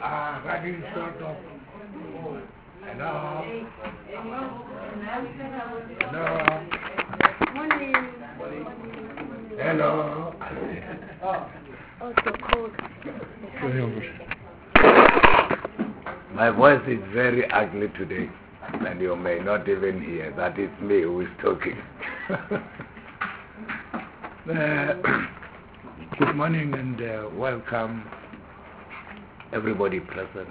are running short of. Hello. Hello. Hello. My voice is very ugly today, and you may not even hear that it's me who is talking. Good morning and welcome everybody present.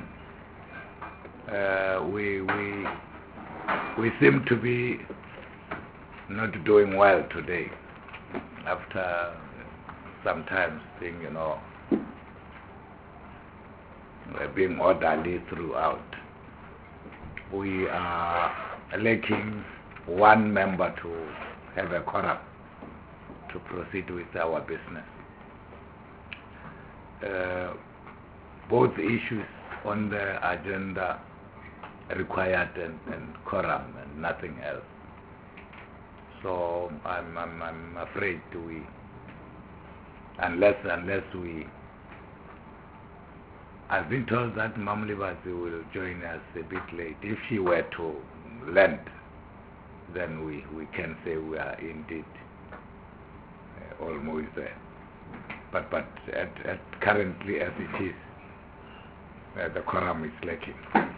We seem to be not doing well today after sometimes being, being orderly throughout. We are lacking one member to have a quorum to proceed with our business. Both issues on the agenda required and quorum and nothing else. So I'm afraid unless we, I've been told that Mamlivasi will join us a bit late. If she were to land, then we can say we are indeed almost there. But at currently as it is, the quorum is lacking.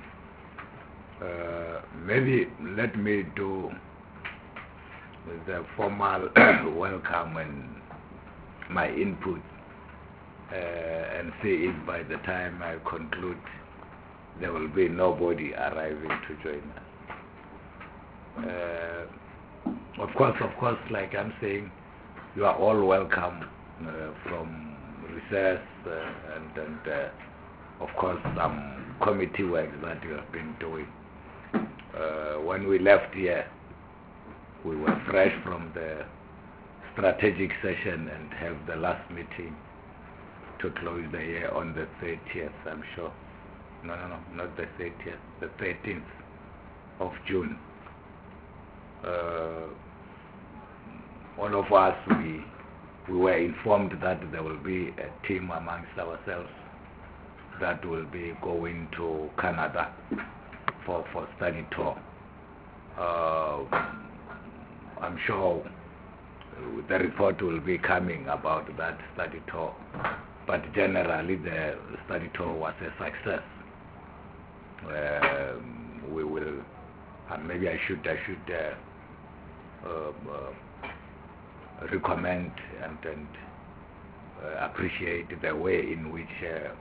Maybe let me do the formal welcome and my input and see if by the time I conclude there will be nobody arriving to join us. Of course, like I'm saying, you are all welcome from recess and of course some committee work that you have been doing. When we left here, we were fresh from the strategic session and have the last meeting to close the year on the 30th, I'm sure. No, not the 30th, the 13th of June. All of us, we were informed that there will be a team amongst ourselves that will be going to Canada for study tour. I'm sure the report will be coming about that study tour, but generally the study tour was a success. We will, maybe I should recommend and appreciate the way in which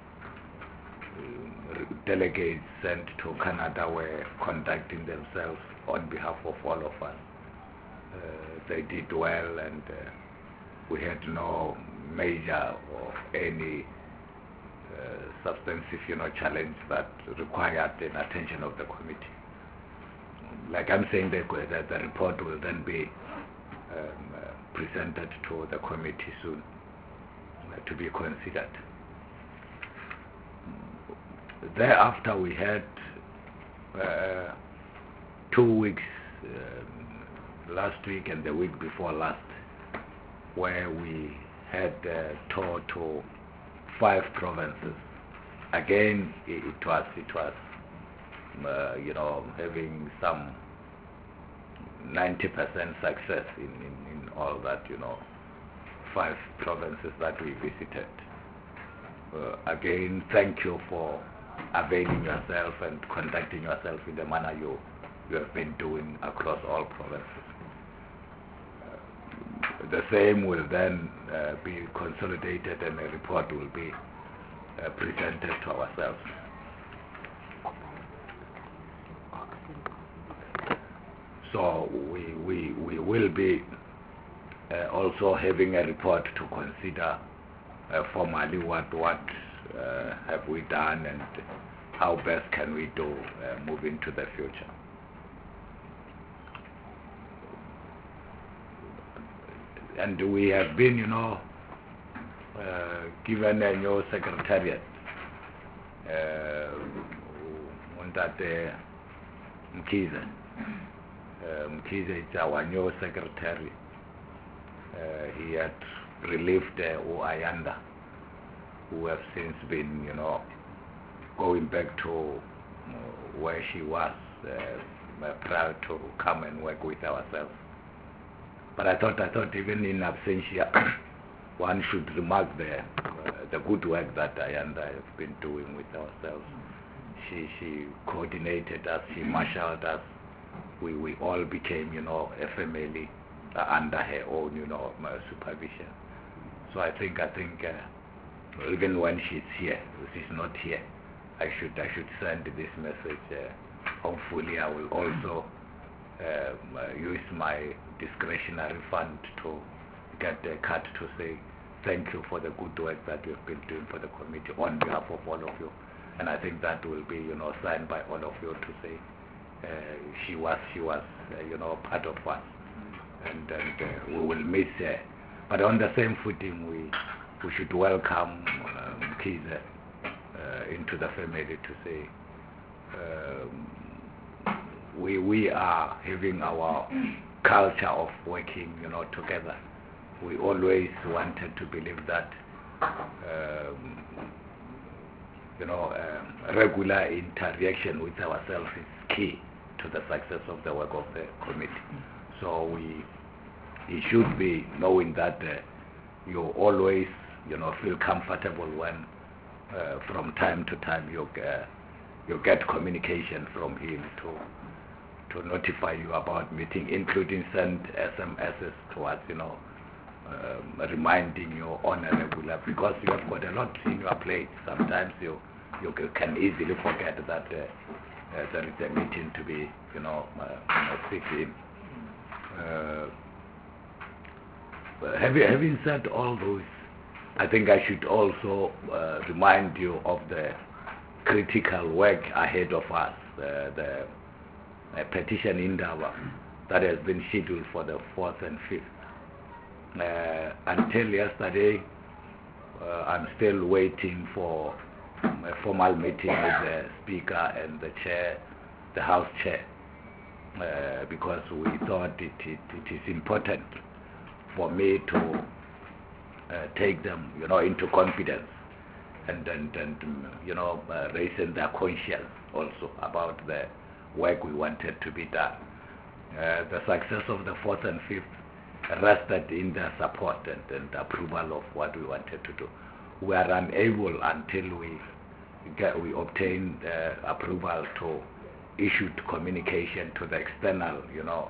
delegates sent to Canada were conducting themselves on behalf of all of us. They did well, and we had no major or any substantive, challenge that required the attention of the committee. Like I'm saying, the report will then be presented to the committee soon to be considered. Thereafter, we had 2 weeks, last week and the week before last, where we had a tour to 5 provinces. Again, it was having some 90% success in all that, 5 provinces that we visited. Again, thank you for availing yourself and conducting yourself in the manner you have been doing across all provinces. The same will then be consolidated and a report will be presented to ourselves. So we will be also having a report to consider formally what have we done and how best can we do move into the future. And we have been, given a new secretariat. Mkhize is our new secretary. He had relieved Ayanda, who have since been, going back to where she was proud to come and work with ourselves. But I thought even in absentia, one should remark the good work that I and I have been doing with ourselves. She coordinated us, she marshaled us. We all became, a family under her own, supervision. So I think even when she's here, she's not here, I should send this message. Hopefully I will also use my discretionary fund to get a card to say thank you for the good work that you've been doing for the committee on behalf of all of you. And I think that will be, signed by all of you to say she was part of us, and we will miss her. But on the same footing, we should welcome Kiza into the family to say we are having our culture of working, together. We always wanted to believe that regular interaction with ourselves is key to the success of the work of the committee. So we should be knowing that you always, feel comfortable when from time to time you get communication from him to notify you about meeting, including send SMSs towards, reminding you on a regular, because you have got a lot in your plate. Sometimes you can easily forget that there is a meeting to be, sit in. Having said all those, I think I should also remind you of the critical work ahead of us, the petition indaba that has been scheduled for the 4th and 5th. Until yesterday, I'm still waiting for a formal meeting with the Speaker and the Chair, the House Chair, because we thought it is important for me to take them, into confidence and raising their conscience also about the work we wanted to be done. The success of the 4th and 5th rested in their support and approval of what we wanted to do. We are unable until we obtain approval to issue communication to the external,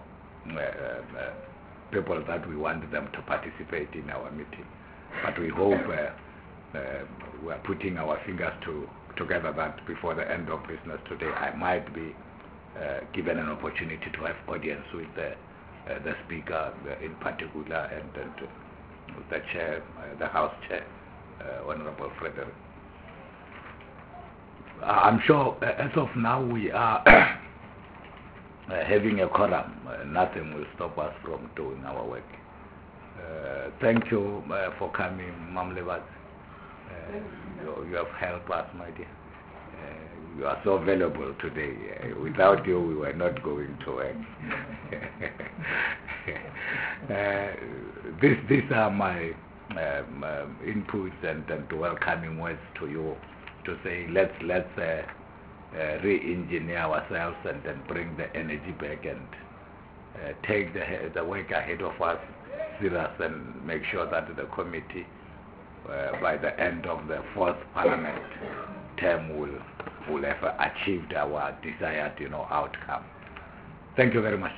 people that we want them to participate in our meeting. But we hope we are putting our fingers together that before the end of business today, I might be given an opportunity to have audience with the Speaker in particular and the Chair, the House Chair, Honorable Frederick. I'm sure as of now we are having a quorum. Nothing will stop us from doing our work. Thank you for coming, Mam Levat. You have helped us, my dear. You are so valuable today. Without you, we were not going to work. These are my inputs and welcoming words to you to say let's re-engineer ourselves and then bring the energy back and take the work ahead of us serious and make sure that the committee by the end of the 4th Parliament term will have achieved our desired outcome. Thank you very much.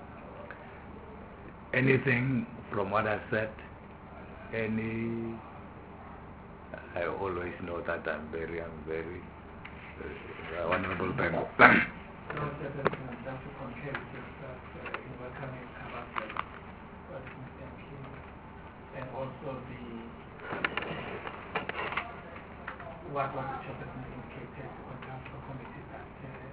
Anything from what I've said? I always know that I'm very Honorable Bengo. No, just to concur with yourself in welcoming Kabasel, and also what was the chairperson indicated on behalf of the committee that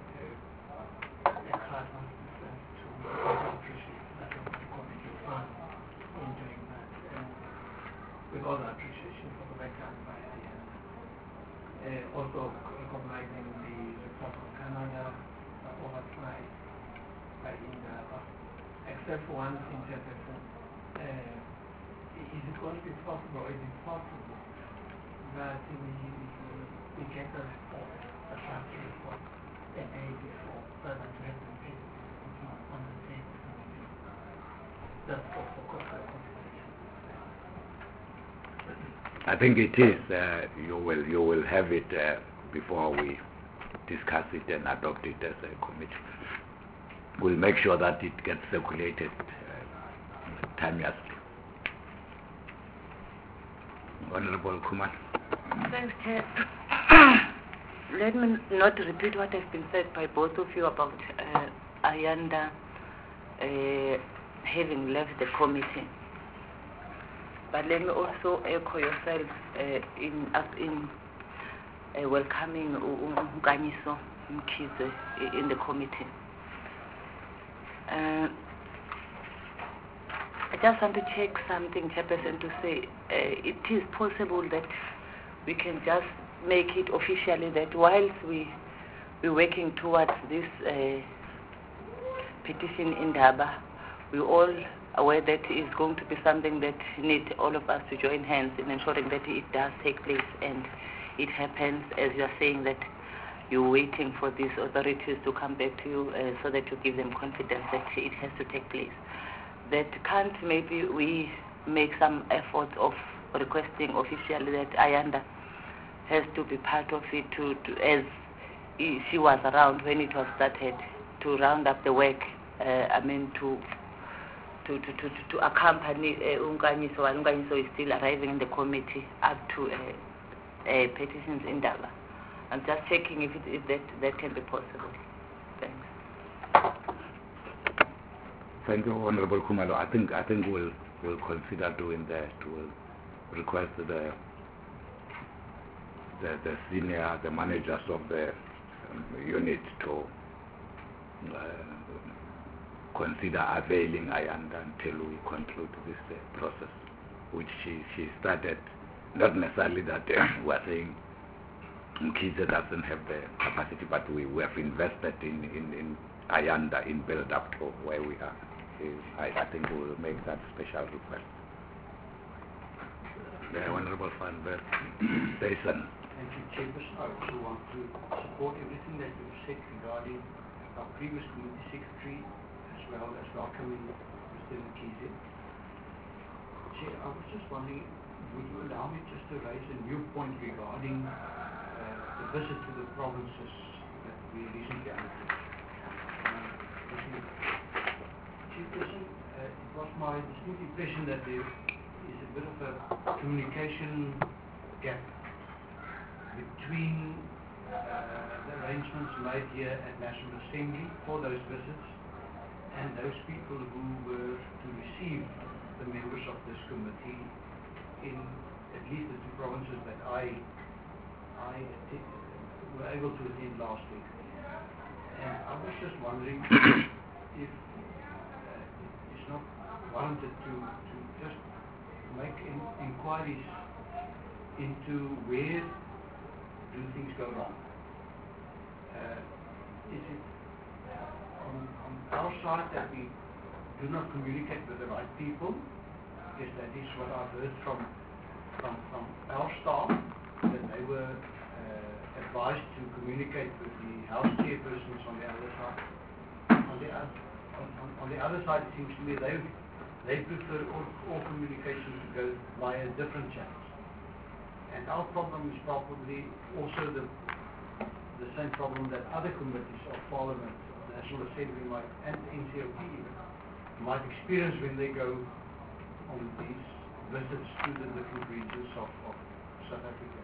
a card was sent to appreciate that the committee fund in doing that, and with all the appreciation for the work done by the also recognizing the report of Canada oversight by Indaba, except for one thing, chairperson. Is it going to be possible, or is it possible that we get a report a draft report a day before, rather than to have them physically on the day of the meeting. That's for consideration. I think it is. You will have it before we discuss it and adopt it as a committee. We'll make sure that it gets circulated timeously. Honorable Kumar. Thanks, Chair. Let me not repeat what has been said by both of you about Ayanda having left the committee. But let me also echo yourself in welcoming Nkanyiso Mkhize in the committee. I just want to check something, Chairperson, to say it is possible that we can just make it officially that whilst we're working towards this petition in Daba, we're all aware that it's going to be something that needs all of us to join hands in ensuring that it does take place and it happens, as you're saying, that you're waiting for these authorities to come back to you so that you give them confidence that it has to take place. That can't maybe we make some effort of requesting officially that Ayanda has to be part of it to as she was around when it was started, to round up the work, to accompany Nkanyiso while Nkanyiso is still arriving in the committee up to petitions in Daba. I'm just checking if that can be possible. Thanks. Thank you, Honorable Kumalo. I think we'll consider doing that. We'll request the managers of the unit to consider availing Ayanda until we conclude this process, which she started. Not necessarily that we're saying Mkhize doesn't have the capacity, but we have invested in Ayanda in build up to where we are. I think we will make that special request. The Honorable Van Dyson. Thank you, Chairperson. I also want to support everything that you said regarding our previous committee secretary, as well as welcoming Mr. Mkhize. Chair, I was just wondering, would you allow me just to raise a new point regarding the visit to the provinces that we recently undertook? Chairperson, it was my distinct impression that there is a bit of a communication gap between the arrangements made here at National Assembly for those visits and those people who were to receive the members of this committee in at least the two provinces that I were able to attend last week. And I was just wondering if it's not warranted to just make inquiries into where do things go wrong. Is it on our side that we do not communicate with the right people? Because that is what I've heard from our staff, that they were advised to communicate with the house chairpersons on the other side. On the other side, it seems to me they prefer all communication to go via different channels. And our problem is probably also the same problem that other committees of Parliament, the National Assembly and NCOP even, might experience when they go on these visits to the different regions of South Africa.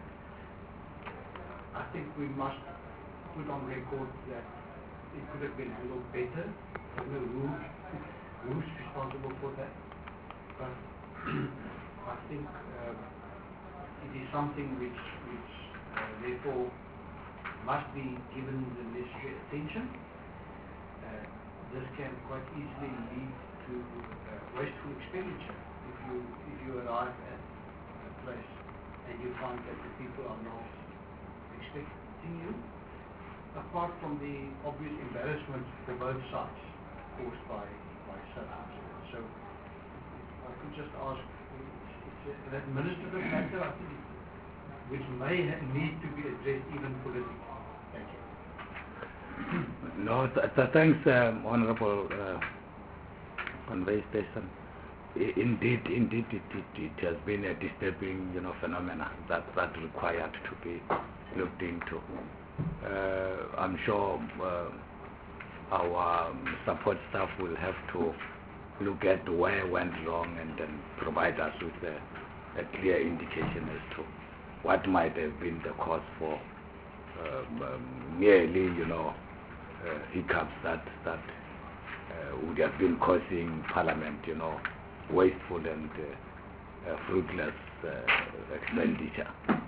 I think we must put on record that it could have been handled better. I don't know who's responsible for that, but I think it is something which therefore must be given the necessary attention. This can quite easily lead to wasteful expenditure if you arrive at a place and you find that the people are not expecting you, apart from the obvious embarrassment for both sides caused by circumstances. So I could just ask, it's an administrative matter, I think, which may need to be addressed even politically. Thank you. No, thanks, Honorable Conway Station. Indeed, it has been a disturbing, phenomena that required to be looked into. I'm sure our support staff will have to look at where it went wrong and then provide us with a clear indication as to what might have been the cause for merely, hiccups that would have been causing Parliament, wasteful and fruitless expenditure.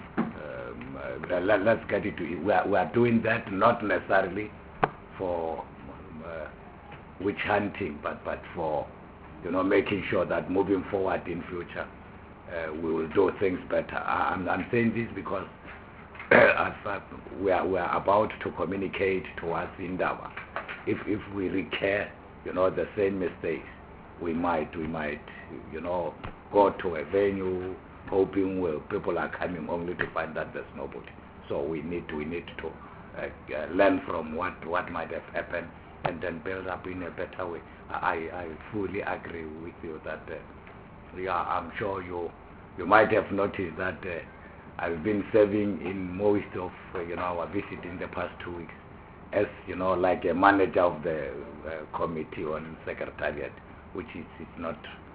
Let's get it to it. We are doing that not necessarily for witch hunting, but for making sure that moving forward in future we will do things better. I'm saying this because we are about to communicate towards Indaba. If we recur, the same mistakes, we might go to a venue hoping people are coming only to find that there's nobody. So we need to learn from what might have happened and then build up in a better way. I fully agree with you that I'm sure you might have noticed that I've been serving in most of our visit in the past 2 weeks as like a manager of the committee on secretariat, which is not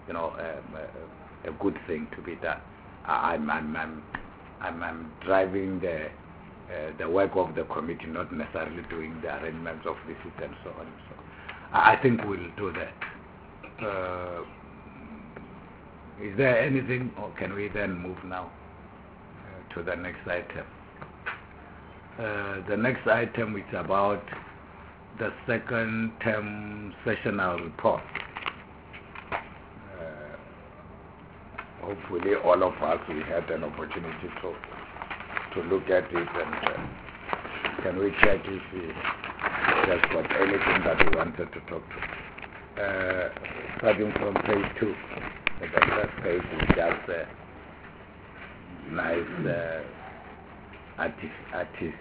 a good thing to be done. I'm driving the work of the committee, not necessarily doing the arrangements of visits and so on. So I think we'll do that. Is there anything, or can we then move now to the next item? The next item is about the second term sessional report. Hopefully all of us, we had an opportunity to look at it, and can we check if we just got anything that we wanted to talk to. Starting from page 2, the first page is just a nice artist.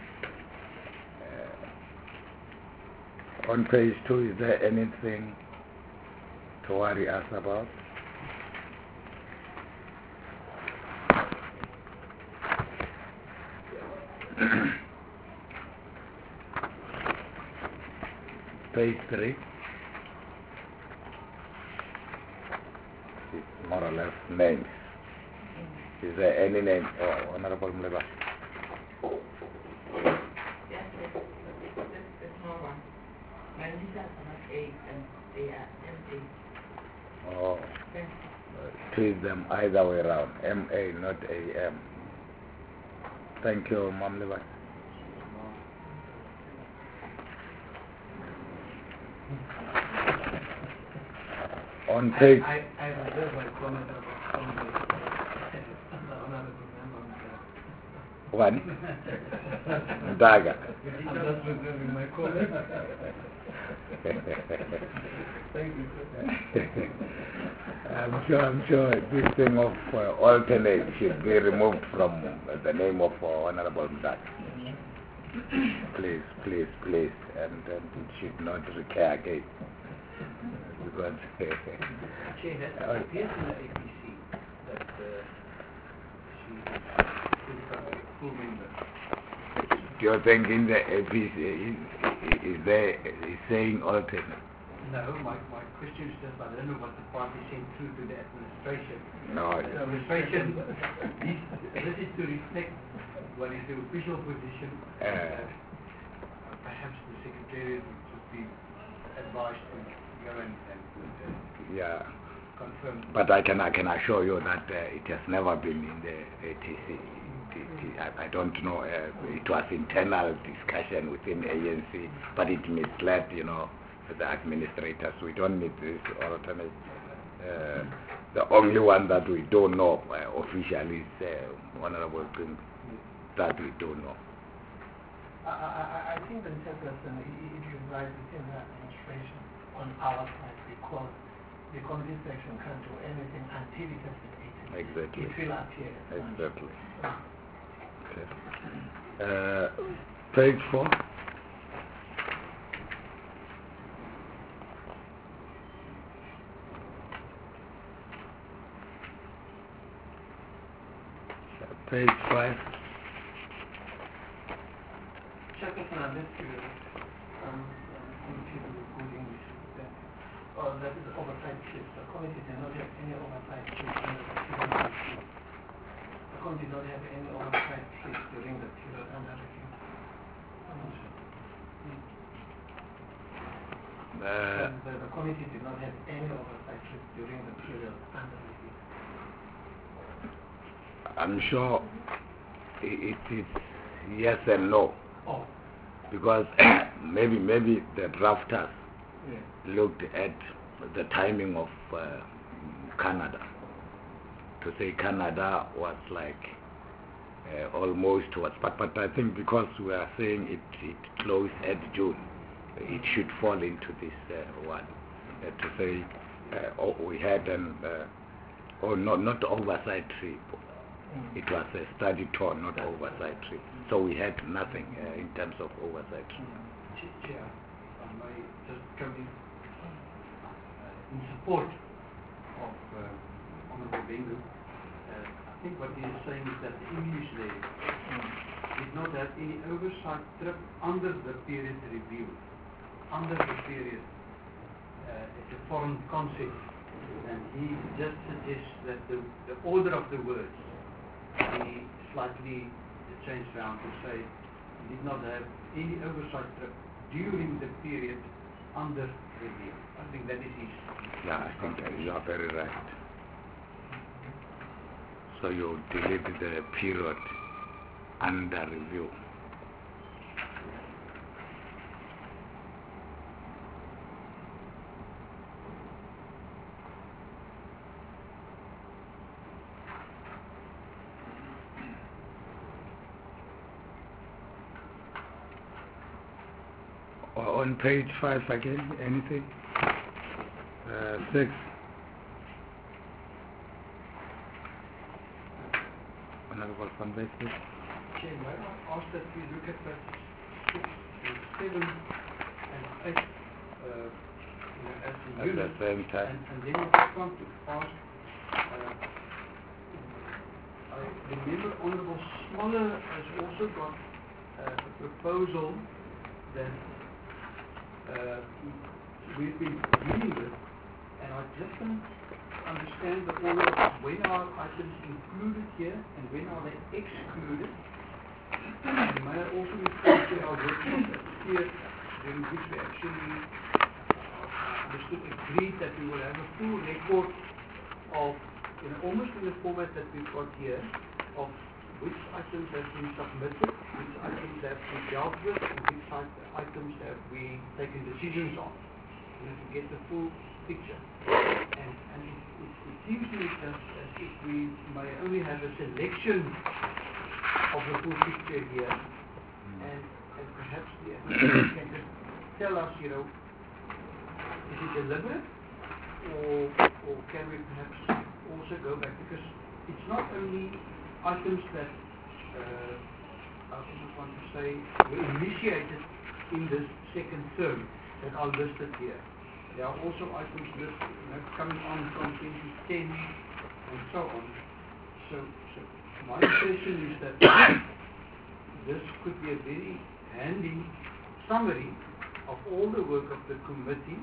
On page 2, is there anything to worry us about? Page 3 is more or less names. Is there any name? Oh, Honorable Mleba. Yes, the small one. My initials are not A, and they are MA. Oh, treat them either way around. MA, not AM. Thank you, Mam Mleba. On page... I reserve my comment about the honorable member. One. Daga. I'm just reserving my comment. Thank you. I'm sure this thing of alternate should be removed from the name of Honorable Mdak. Please, and it should not recur again. Because Chair, that appears in the APC that she is a full member. do you think in the APC is saying alternate? No, my question is just, I don't know what the party sent through to the administration. No. The administration, this is to reflect what is the official position. Perhaps the Secretariat would be advised to go and yeah. confirm. But I can assure you that it has never been in the ATC. I don't know. It was internal discussion within ANC, but it misled, the administrators. We don't need this alternate. The only one that we don't know officially is Honorable Pim. That we don't know. I think the chairperson, it is right within the administration on our side, because the committee section can't do anything until it has been eaten. Exactly. It will appear. Exactly. Okay. Page 4. Page 5. Chairperson, unless you committee with good English, that is oversight chief. The committee did not have any oversight chief under the period review. The committee did not have any oversight chief during the period under review. The committee did not have any oversight chief during the period under review. I'm sure it is yes and no. Oh. Because maybe the drafters looked at the timing of Canada. To say Canada was like almost towards, but I think because we are saying it closed at June, it should fall into this one. To say we had an not oversight trip. It was a study tour, not oversight trip. So we had nothing in terms of oversight trip. Chair, I may just come in support of Honorable Bengu. I think what he is saying is that the English there did not have any oversight trip under the period review. Under the period, it's a foreign concept, and he just suggests that the order of the words be slightly changed around to say did not have any oversight trip during the period under review. I think that is his. Yeah, I think you are very right. So you delete the period under review. On page 5 again, anything? 6. Honorable Van Wyk. Chair, may I ask that we look at pages 6 and 7 and 8 as a At unit, the same time. and then I just want to ask, I remember Honorable Smaller has also got a proposal that we've been dealing with, and I just don't understand the order of when are items included here and when are they excluded. And may I also refer to our workshop here during which we actually agreed that we will have a full record of, almost in the format that we've got here, of which items have been submitted, which items have been dealt with, and which items have we taken decisions on, to get the full picture. And it seems to me just as if we may only have a selection of the full picture here, and perhaps the administration can just tell us, is it deliberate, or can we perhaps also go back, because it's not only items that I almost want to say were initiated in this second term that are listed here. There are also items listed, coming on from 2010 and so on. So my impression is that this could be a very handy summary of all the work of the committee,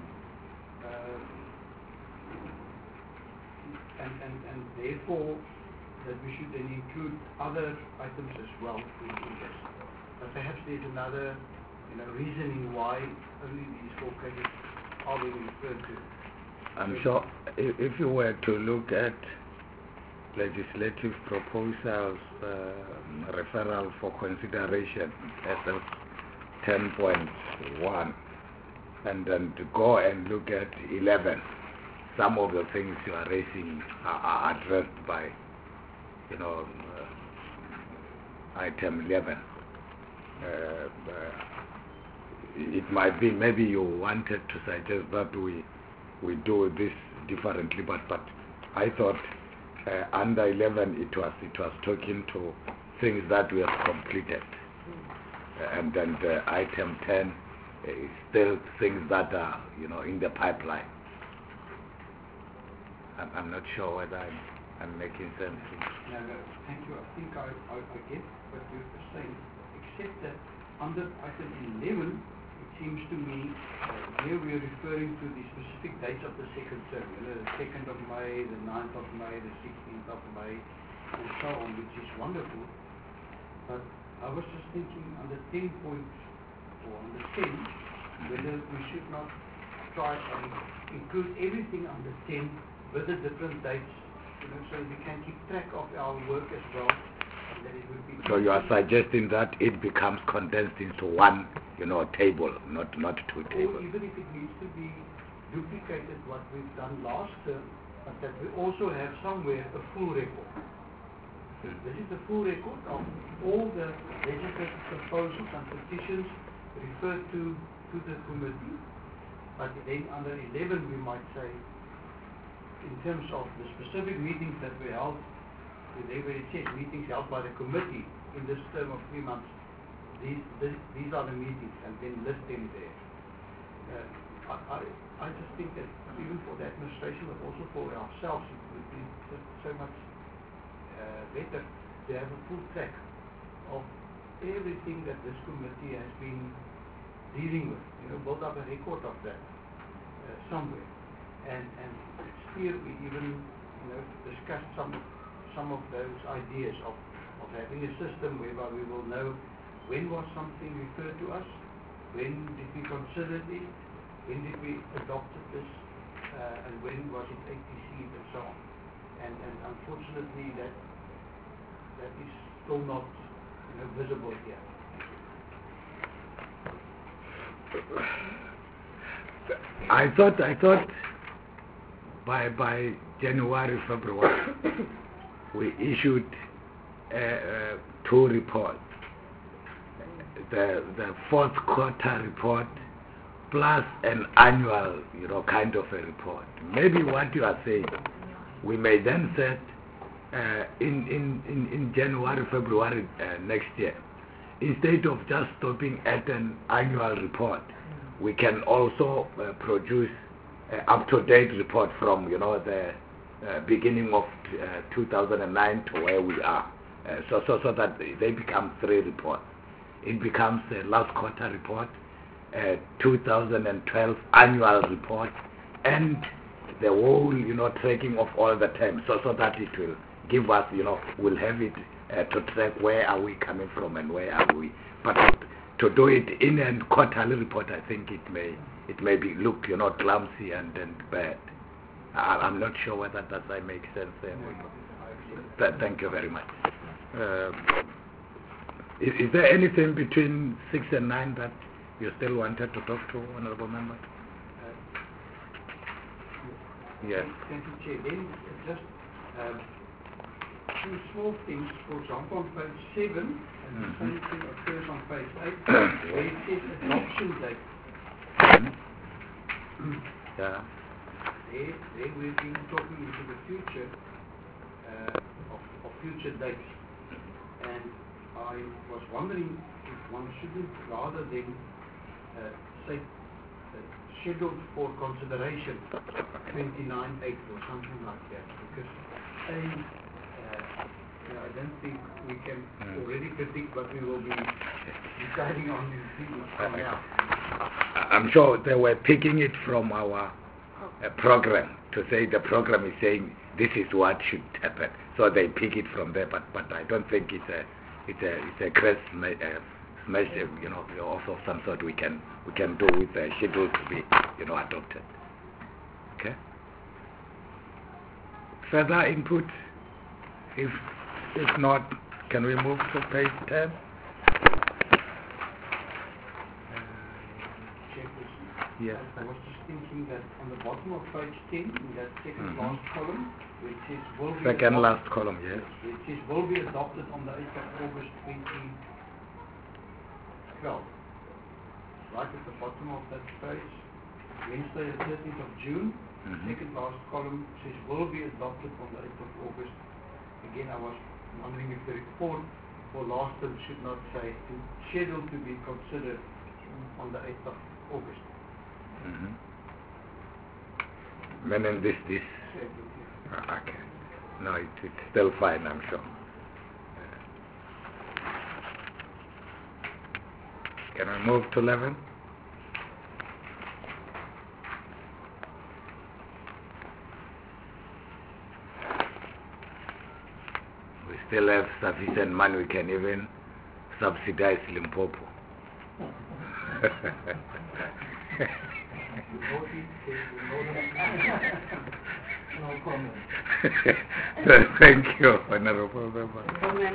and therefore that we should then include other items as well in this. But perhaps there's another reasoning why only these 4 cases are being referred to. I'm sure if you were to look at legislative proposals, referral for consideration, SF 10.1, and then to go and look at 11, some of the things you are raising are addressed by item 11. It might be maybe you wanted to suggest that we do this differently, but I thought under 11 it was talking to things that we have completed, and then the item 10 is still things that are in the pipeline. I'm not sure whether I'm making sense. No, thank you. I think I get what you're saying, except that under item 11, it seems to me here we are referring to the specific dates of the second term, the 2nd of May, the 9th of May, the 16th of May, and so on, which is wonderful. But I was just thinking under 10 point, or under 10, whether we should not try and include everything under 10 with the different dates, so we can keep track of our work as well. And that it would be So you are suggesting that it becomes condensed into one, table, not two or tables. even if it needs to be duplicated what we've done last term, but that we also have somewhere a full record. This is the full record of all the legislative proposals and petitions referred to the committee. But then under 11 we might say, in terms of the specific meetings that we held, there where it says meetings held by the committee in this term of 3 months, these are the meetings, and then list them there. I just think that even for the administration, but also for ourselves, it would be just so much better to have a full track of everything that this committee has been dealing with. Build up a record of that somewhere, and here we even discussed some of those ideas of having a system whereby we will know when was something referred to us, when did we consider it, when did we adopt this, and when was it ATC and so on. And unfortunately that is still not visible here. I thought by January, February, we issued 2 reports. The fourth quarter report plus an annual, kind of a report. Maybe what you are saying, we may then set in January, February next year, instead of just stopping at an annual report, we can also produce up-to-date report from the beginning of 2009 to where we are, so that they become 3 reports. It becomes a last quarter report, 2012 annual report, and the whole tracking of all the terms, so that it will give us, we'll have it to track where are we coming from and where are we. But to do it in a quarterly report, I think it may be look clumsy and bad. I'm not sure whether that makes sense. Thank you very much. Is there anything between 6 and 9 that you still wanted to talk to, Honourable Member? Yes. Thank you, Chair. Then just 2 small things. For example, on page 7, and the same thing occurs on page 8, where it says adoption date. Yeah. There we've been talking into the future of future dates. And I was wondering if one shouldn't rather than say scheduled for consideration 29 April, something like that, because I don't think we can already predict what we will be deciding on in 3 months from now. I'm sure they were picking it from our program, to say the program is saying this is what should happen, so they pick it from there. But I don't think it's a crest smash, of some sort we can do with the schedule to be adopted. Okay. Further input? If not, can we move to page 10? Yes. I was just thinking that on the bottom of page 10, in that second last column, which says will be second last column, yes. It says will be adopted on the 8th of August 2012. Right at the bottom of that page, Wednesday the 13th of June, second last column says will be adopted on the 8th of August. Again, I was wondering if the report for last term should not say scheduled to be considered on the 8th of August. Meaning this. Okay. Okay. No, it's still fine, I'm sure. Can we move to 11? We still have sufficient money, we can even subsidize Limpopo. No comment. Thank you, Honorable Member.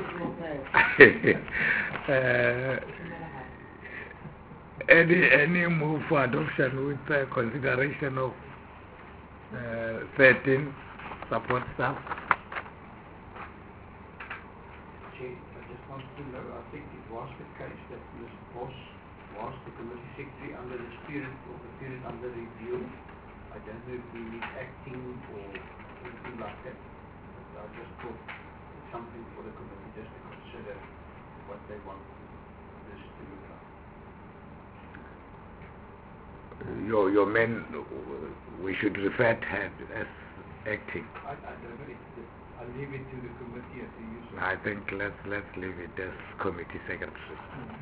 Any move for adoption with consideration of 13 support staff? Chair, I just want to know, I think it was the case that Ms. Boss was the committee secretary under this period, or the period under review. I don't know if we need acting or anything like that. But I just thought it's something for the committee just to consider what they want this to look like. Your men, we should refer to her as acting. I don't know if I'll leave it to the committee as usual. I think let's leave it as committee secretary.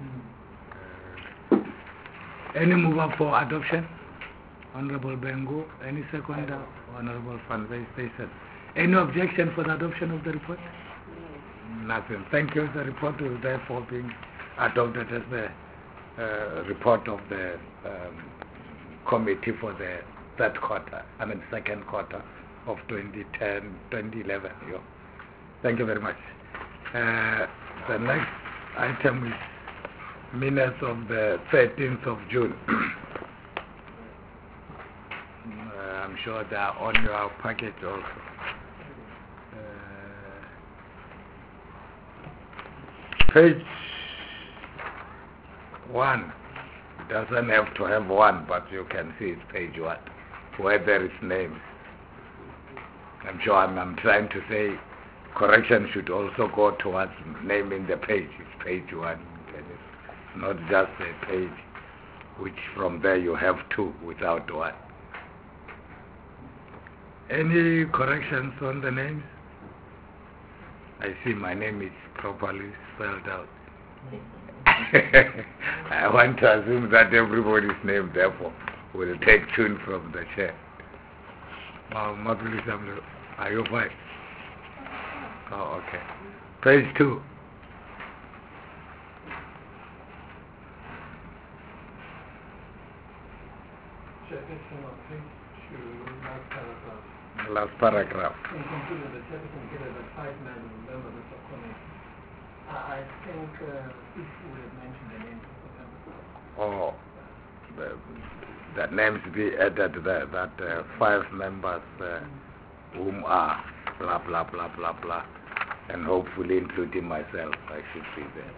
Any mover for adoption? Honorable Bengu. Any seconder? Honorable Van Station. Any objection for the adoption of the report? Nothing. Thank you. The report will therefore be adopted as the report of the committee for the second quarter of 2011. Yeah. Thank you very much. The next item is minutes of the 13th of June. I'm sure they are on your package also. Page 1 doesn't have to have 1, but you can see it's page 1 where there is names. I'm sure I'm trying to say correction should also go towards naming the page. It's page 1, and it's not just a page which from there you have 2 without 1. Any corrections on the names? I see my name is properly spelled out. I want to assume that everybody's name therefore will take tune from the chair. Are you fine? Oh, okay. Page 2. Chairperson of page 2, last paragraph. Last paragraph. In conclusion, the chairperson indicated that 5 members of the subcommittee. I think if we had mentioned the names of the members. Oh, the names be added there, that 5 members whom are blah blah blah blah blah, and hopefully including myself, I should be there.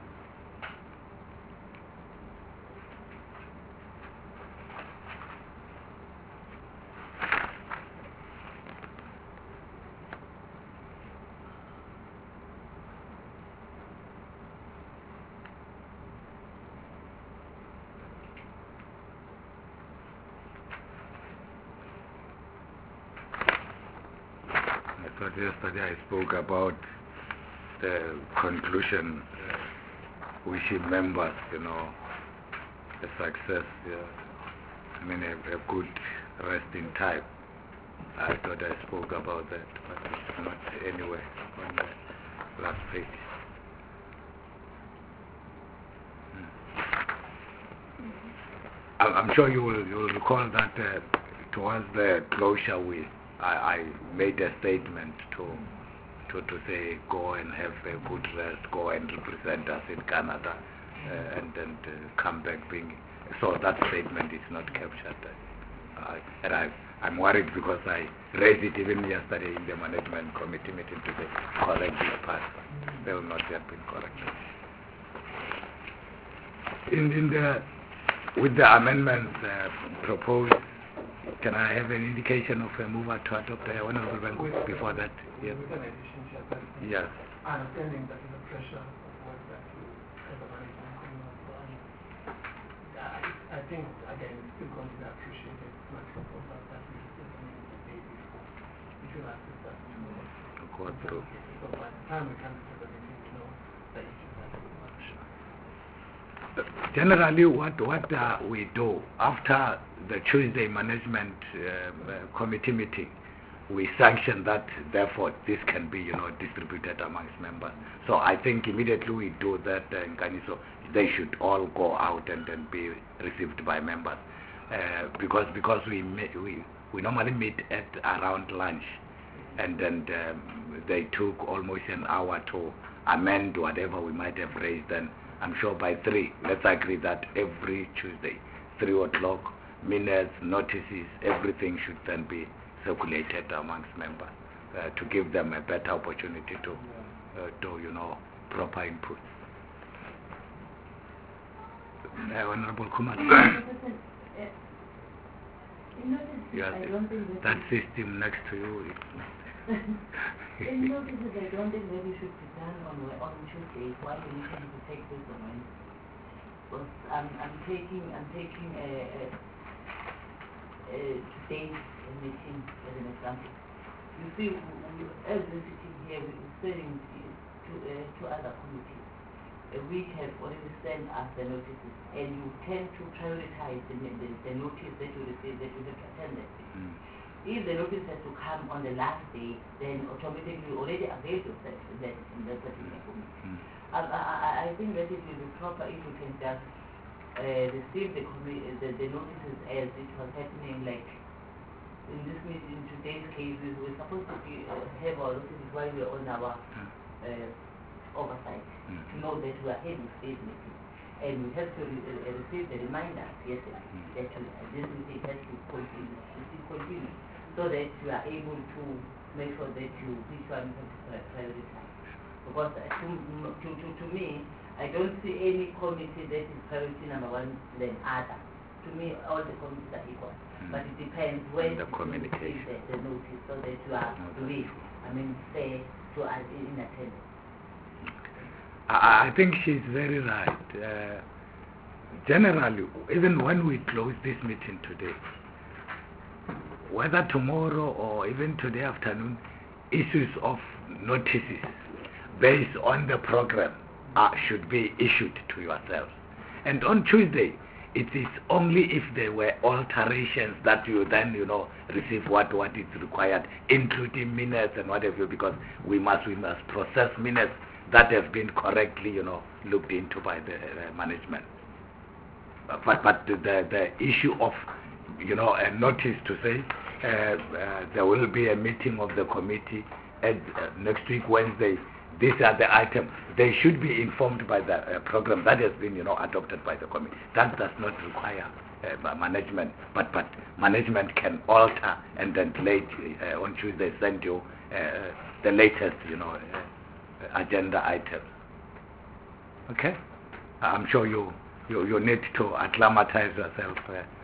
Yesterday I spoke about the conclusion, wishing members, a success, a good resting time. I thought I spoke about that, but it's not anywhere on the last page. I'm sure you will recall that towards the closure I made a statement to say go and have a good rest, go and represent us in Canada, and come back so that statement is not captured. And I'm worried because I raised it even yesterday in the management committee meeting to say correct this part. They will not yet been corrected. With the amendments proposed, can I have an indication of a mover to adopt the Honorable Bengu before that? Yes. With an addition, Chairperson. Yes. Understanding that the pressure of work that you as a management coming up, I think, again, it's still going to be appreciated. My proposal that we receive the day before, which will assist us to go through. So by the time we come to the meeting, we know the issues that we want to show. Generally, what we do after the Tuesday management committee meeting, we sanction that. Therefore, this can be distributed amongst members. So I think immediately we do that in Kaniso, they should all go out and then be received by members, because we normally meet at around lunch, and then they took almost an hour to amend whatever we might have raised. Then I'm sure by 3, let's agree that every Tuesday, 3 o'clock, minutes, notices, everything should then be circulated amongst members to give them a better opportunity to proper input. Honorable Kumar. Yes, that system next to you is not. In notices, I don't think maybe should be done on Tuesday. Why do you need to take this on Wednesday? Because I'm taking today's meeting as an example. You see, as we're sitting here, we're sending to other committees, which have already sent us the notices, and you tend to prioritize the notice that you receive, that you have attended. If the notice has to come on the last day, then automatically you already avail yourself in that particular committee. I think that it will be proper if you can just receive the notices as it was happening, like in this meeting, in today's case, we're supposed to have our notices while we're on our oversight, to know that we are having today's meeting. And we have to receive the reminder yesterday that this meeting has to continue, so that you are able to make sure that which one you have to prioritize. Because to me, I don't see any committee that is priority number 1 than other. To me, all the committees are equal. But it depends when the communication, the notice, so that you are fair to us in attendance. I think she's very right. Generally, even when we close this meeting today, whether tomorrow or even today afternoon, issues of notices based on the program should be issued to yourselves. And on Tuesday, it is only if there were alterations that you then, receive what is required, including minutes and whatever, because we must process minutes that have been correctly, looked into by the management. But the issue of, a notice to say there will be a meeting of the committee next week, Wednesday, these are the items. They should be informed by the program that has been, adopted by the committee. That does not require management, but management can alter and then late on Tuesday send you the latest, agenda items. Okay? I'm sure you need to acclimatize yourself,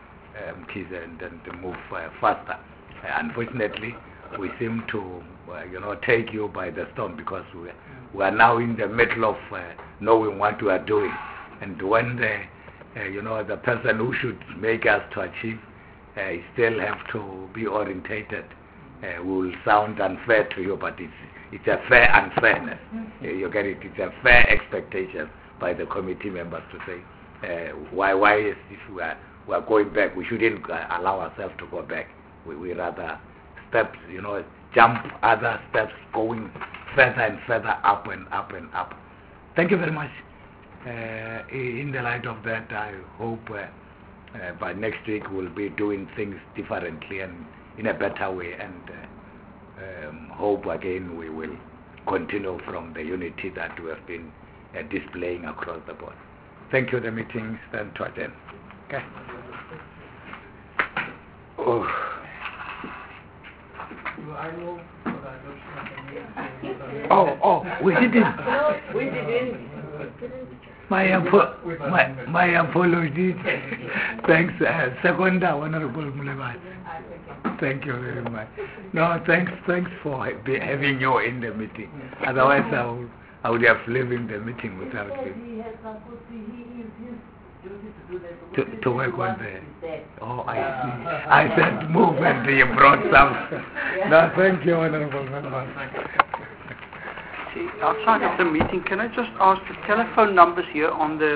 and move faster. Unfortunately, we seem to, take you by the storm, because we are now in the middle of knowing what we are doing. And when the person who should make us to achieve still have to be orientated, will sound unfair to you, but it's a fair unfairness. You get it? It's a fair expectation by the committee members to say, why is if we are going back, we shouldn't allow ourselves to go back. We rather steps, jump other steps, going further and further up and up and up. Thank you very much. In the light of that, I hope by next week we'll be doing things differently and in a better way, and hope again we will continue from the unity that we have been displaying across the board. Thank you. The meeting stands to adjourn. Okay. I move for the adoption of the meeting. We didn't. No, we didn't. My apologies. Thanks. Second, Honorable Mulebane. Thank you very much. No, thanks for having you in the meeting. Otherwise, I would have left the meeting without you. To work on the... I see. I said move, and you brought some. No, thank you, Honorable Member. outside of the meeting, can I just ask the telephone numbers here on the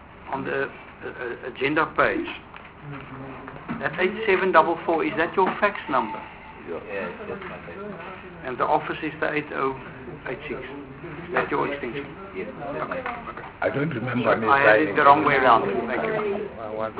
agenda page? That 8744, is that your fax number? Yes, that's my fax. And the office is the 8086. Is that your extension? Yes, that's my Okay. I don't remember me I had it signing the wrong way anything. around. Thank you. I want-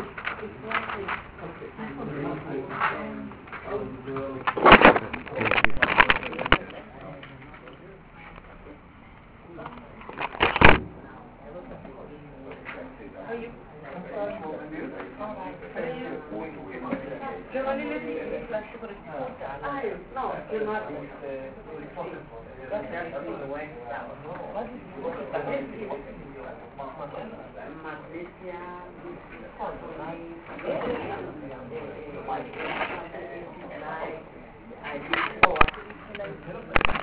I